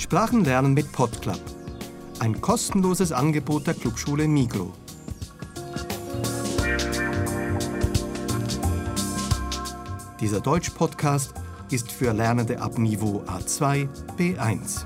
Sprachenlernen mit Podclub. Ein kostenloses Angebot der Clubschule Migros. Dieser Deutsch-Podcast ist für Lernende ab Niveau A2, B1.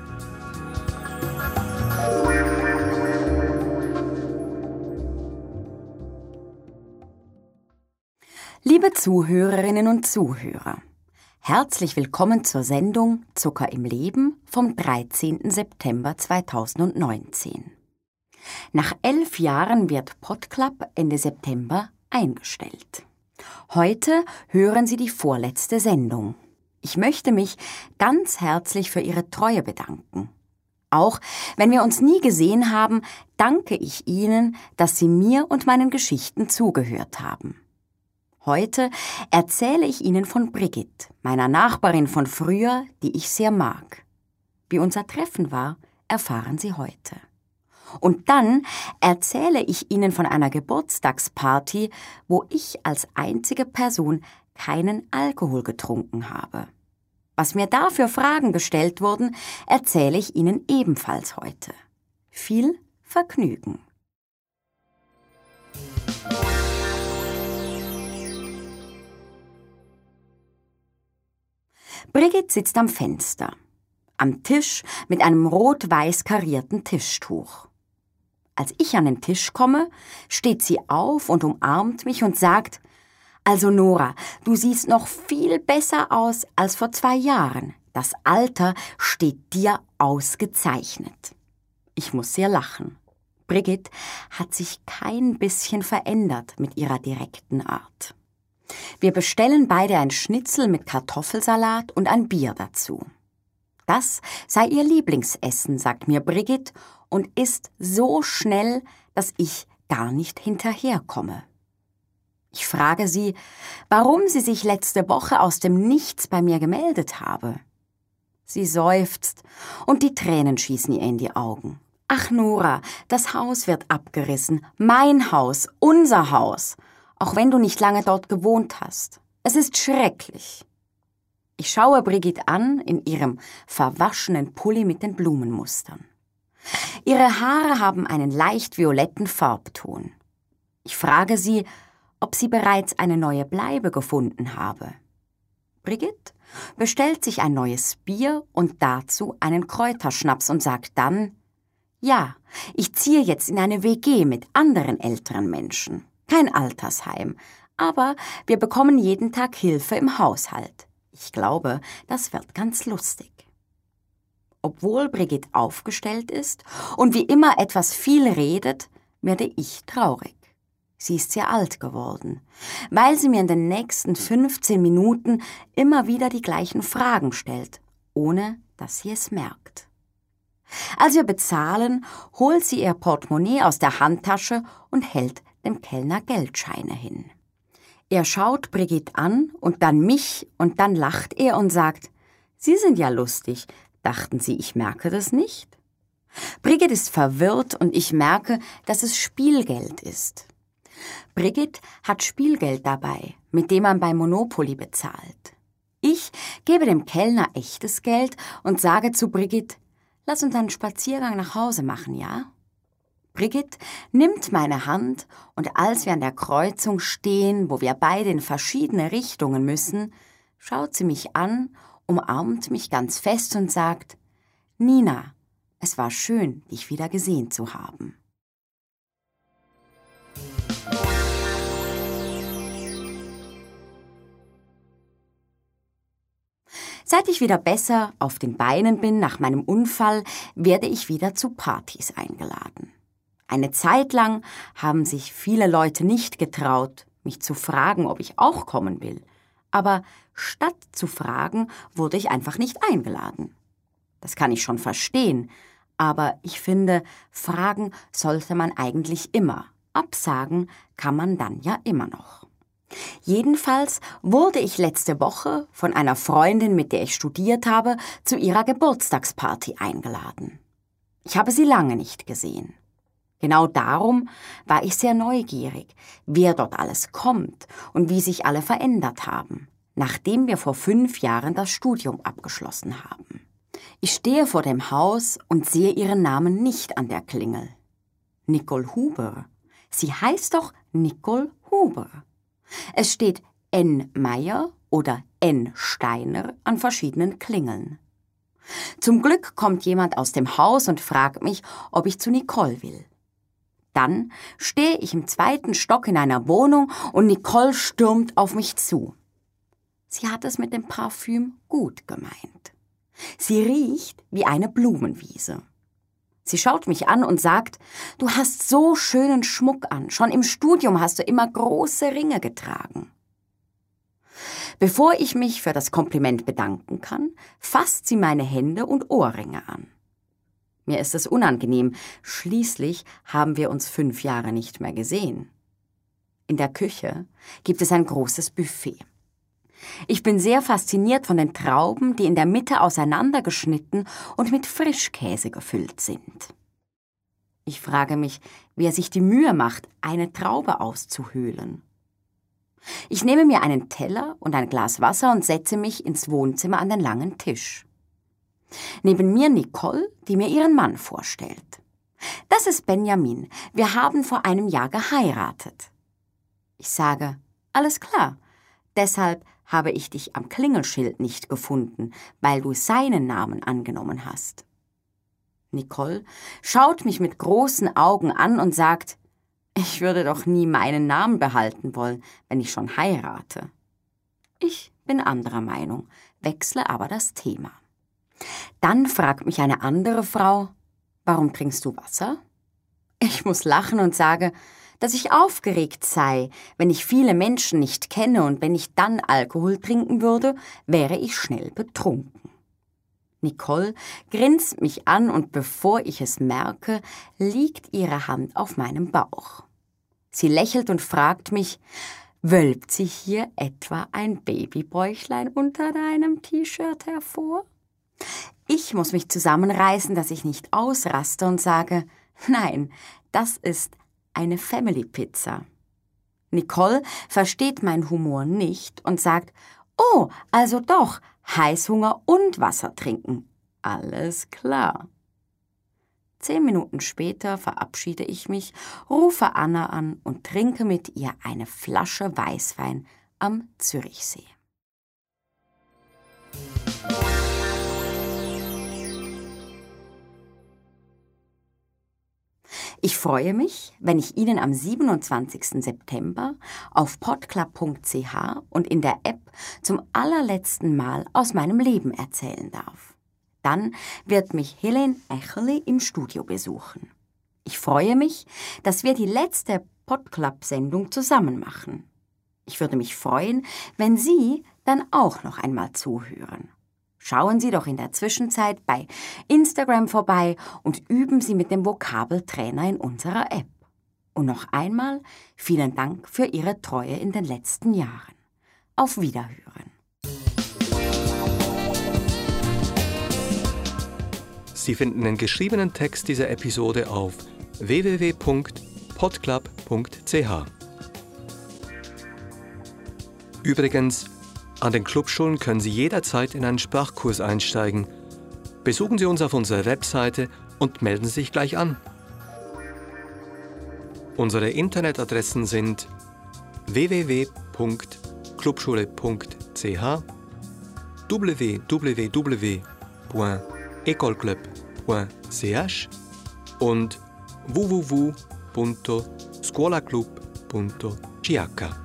Liebe Zuhörerinnen und Zuhörer, herzlich willkommen zur Sendung Zucker im Leben vom 13. September 2019. Nach 11 Jahren wird Podclub Ende September eingestellt. Heute hören Sie die vorletzte Sendung. Ich möchte mich ganz herzlich für Ihre Treue bedanken. Auch wenn wir uns nie gesehen haben, danke ich Ihnen, dass Sie mir und meinen Geschichten zugehört haben. Heute erzähle ich Ihnen von Brigitte, meiner Nachbarin von früher, die ich sehr mag. Wie unser Treffen war, erfahren Sie heute. Und dann erzähle ich Ihnen von einer Geburtstagsparty, wo ich als einzige Person keinen Alkohol getrunken habe. Was mir da für Fragen gestellt wurden, erzähle ich Ihnen ebenfalls heute. Viel Vergnügen! Brigitte sitzt am Fenster, am Tisch mit einem rot-weiß karierten Tischtuch. Als ich an den Tisch komme, steht sie auf und umarmt mich und sagt: Also Nora, du siehst noch viel besser aus als vor 2 Jahren. Das Alter steht dir ausgezeichnet. Ich muss sehr lachen. Brigitte hat sich kein bisschen verändert mit ihrer direkten Art. Wir bestellen beide ein Schnitzel mit Kartoffelsalat und ein Bier dazu. Das sei ihr Lieblingsessen, sagt mir Brigitte, und ist so schnell, dass ich gar nicht hinterherkomme. Ich frage sie, warum sie sich letzte Woche aus dem Nichts bei mir gemeldet habe. Sie seufzt und die Tränen schießen ihr in die Augen. Ach Nora, das Haus wird abgerissen, mein Haus, unser Haus. Auch wenn du nicht lange dort gewohnt hast. Es ist schrecklich. Ich schaue Brigitte an in ihrem verwaschenen Pulli mit den Blumenmustern. Ihre Haare haben einen leicht violetten Farbton. Ich frage sie, ob sie bereits eine neue Bleibe gefunden habe. Brigitte bestellt sich ein neues Bier und dazu einen Kräuterschnaps und sagt dann: Ja, ich ziehe jetzt in eine WG mit anderen älteren Menschen. Kein Altersheim, aber wir bekommen jeden Tag Hilfe im Haushalt. Ich glaube, das wird ganz lustig. Obwohl Brigitte aufgestellt ist und wie immer etwas viel redet, werde ich traurig. Sie ist sehr alt geworden, weil sie mir in den nächsten 15 Minuten immer wieder die gleichen Fragen stellt, ohne dass sie es merkt. Als wir bezahlen, holt sie ihr Portemonnaie aus der Handtasche und hält dem Kellner Geldscheine hin. Er schaut Brigitte an und dann mich und dann lacht er und sagt: Sie sind ja lustig. Dachten Sie, ich merke das nicht? Brigitte ist verwirrt und ich merke, dass es Spielgeld ist. Brigitte hat Spielgeld dabei, mit dem man bei Monopoly bezahlt. Ich gebe dem Kellner echtes Geld und sage zu Brigitte: Lass uns einen Spaziergang nach Hause machen, ja? Brigitte nimmt meine Hand und als wir an der Kreuzung stehen, wo wir beide in verschiedene Richtungen müssen, schaut sie mich an, umarmt mich ganz fest und sagt: Nina, es war schön, dich wieder gesehen zu haben. Seit ich wieder besser auf den Beinen bin nach meinem Unfall, werde ich wieder zu Partys eingeladen. Eine Zeit lang haben sich viele Leute nicht getraut, mich zu fragen, ob ich auch kommen will. Aber statt zu fragen, wurde ich einfach nicht eingeladen. Das kann ich schon verstehen, aber ich finde, fragen sollte man eigentlich immer. Absagen kann man dann ja immer noch. Jedenfalls wurde ich letzte Woche von einer Freundin, mit der ich studiert habe, zu ihrer Geburtstagsparty eingeladen. Ich habe sie lange nicht gesehen. Genau darum war ich sehr neugierig, wer dort alles kommt und wie sich alle verändert haben, nachdem wir vor 5 Jahren das Studium abgeschlossen haben. Ich stehe vor dem Haus und sehe ihren Namen nicht an der Klingel. Nicole Huber. Sie heißt doch Nicole Huber. Es steht N. Meyer oder N. Steiner an verschiedenen Klingeln. Zum Glück kommt jemand aus dem Haus und fragt mich, ob ich zu Nicole will. Dann stehe ich im 2. Stock in einer Wohnung und Nicole stürmt auf mich zu. Sie hat es mit dem Parfüm gut gemeint. Sie riecht wie eine Blumenwiese. Sie schaut mich an und sagt, du hast so schönen Schmuck an, schon im Studium hast du immer große Ringe getragen. Bevor ich mich für das Kompliment bedanken kann, fasst sie meine Hände und Ohrringe an. Mir ist es unangenehm, schließlich haben wir uns 5 Jahre nicht mehr gesehen. In der Küche gibt es ein großes Buffet. Ich bin sehr fasziniert von den Trauben, die in der Mitte auseinandergeschnitten und mit Frischkäse gefüllt sind. Ich frage mich, wer sich die Mühe macht, eine Traube auszuhöhlen. Ich nehme mir einen Teller und ein Glas Wasser und setze mich ins Wohnzimmer an den langen Tisch. Neben mir Nicole, die mir ihren Mann vorstellt. Das ist Benjamin. Wir haben vor einem Jahr geheiratet. Ich sage, alles klar. Deshalb habe ich dich am Klingelschild nicht gefunden, weil du seinen Namen angenommen hast. Nicole schaut mich mit großen Augen an und sagt, ich würde doch nie meinen Namen behalten wollen, wenn ich schon heirate. Ich bin anderer Meinung, wechsle aber das Thema. Dann fragt mich eine andere Frau, warum trinkst du Wasser? Ich muss lachen und sage, dass ich aufgeregt sei, wenn ich viele Menschen nicht kenne und wenn ich dann Alkohol trinken würde, wäre ich schnell betrunken. Nicole grinst mich an und bevor ich es merke, liegt ihre Hand auf meinem Bauch. Sie lächelt und fragt mich, wölbt sich hier etwa ein Babybäuchlein unter deinem T-Shirt hervor? Ich muss mich zusammenreißen, dass ich nicht ausraste und sage, nein, das ist eine Family Pizza. Nicole versteht meinen Humor nicht und sagt, oh, also doch, Heißhunger und Wasser trinken. Alles klar. 10 Minuten später verabschiede ich mich, rufe Anna an und trinke mit ihr eine Flasche Weißwein am Zürichsee. Ich freue mich, wenn ich Ihnen am 27. September auf podclub.ch und in der App zum allerletzten Mal aus meinem Leben erzählen darf. Dann wird mich Helene Echerli im Studio besuchen. Ich freue mich, dass wir die letzte Podclub-Sendung zusammen machen. Ich würde mich freuen, wenn Sie dann auch noch einmal zuhören. Schauen Sie doch in der Zwischenzeit bei Instagram vorbei und üben Sie mit dem Vokabeltrainer in unserer App. Und noch einmal vielen Dank für Ihre Treue in den letzten Jahren. Auf Wiederhören. Sie finden den geschriebenen Text dieser Episode auf www.podclub.ch. Übrigens, an den Clubschulen können Sie jederzeit in einen Sprachkurs einsteigen. Besuchen Sie uns auf unserer Webseite und melden Sie sich gleich an. Unsere Internetadressen sind www.clubschule.ch, www.ecolclub.ch und www.scuolaclub.ch.